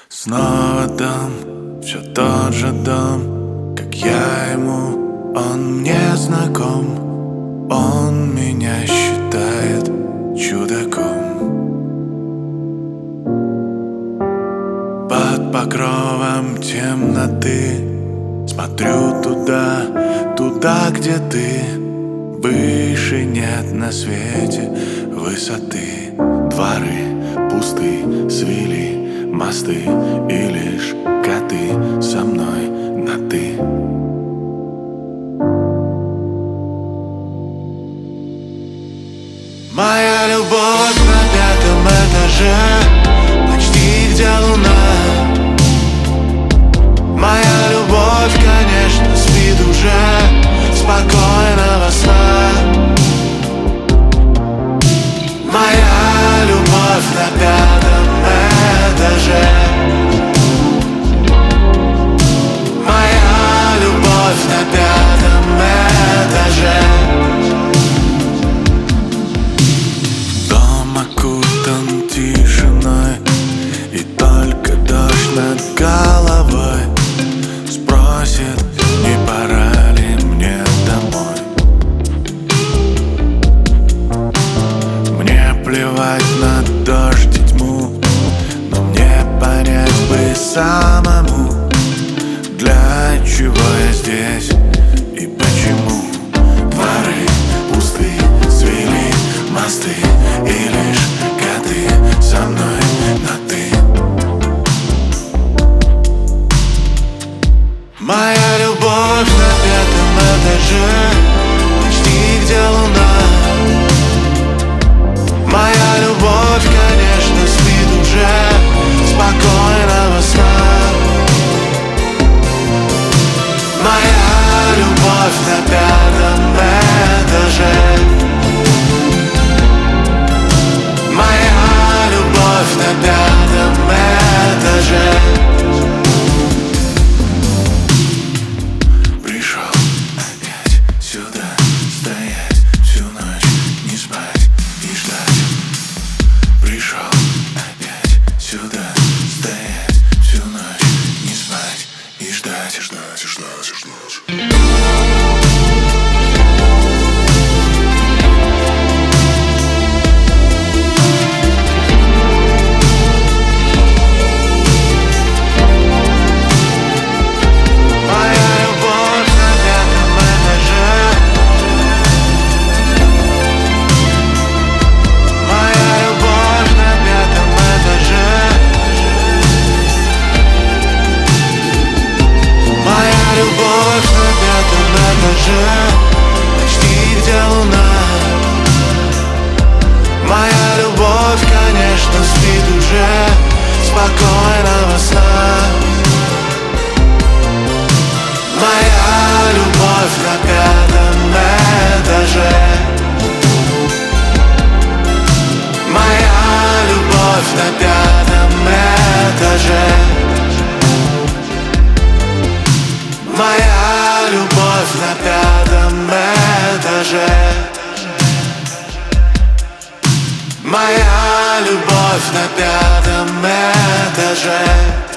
Снова дом, все тот же дом, как я ему, он мне знаком. Он меня считает чудаком. Под покровом темноты смотрю туда, где ты. Выше нет на свете высоты. Дворы пусты, свели мосты, и лишь коты со мной на «ты». Моя любовь на 5-м этаже, почти где луна. Моя любовь, конечно, спит уже спокойного сна. Моя любовь на 5-м этаже. Моя любовь на 5-м этаже. Дом окутан тишиной, и только дождь над головой спросит, не пора ли мне домой. Мне плевать на дождь и тьму, но мне понять бы самому, для чего я здесь и почему. Дворы пусты, свели мосты, и лишь коты со мной на «ты». Моя любовь на 5-м этаже, почти где луна. Моя любовь, конечно, спит уже спокойного сна. Моя любовь на 5-м этаже. Моя любовь на 5-м этаже. Пришел опять сюда, стоять всю ночь, не спать и ждать. Пришел опять сюда, стоять всю ночь, не спать и ждать, ждать, ждать, ждать. Почти где луна. Моя любовь, конечно, спит уже спокойного сна. Моя любовь на 5-м этаже. Моя любовь на 5-м этаже. Моя любовь на 5-м этаже. Моя любовь на 5-м этаже.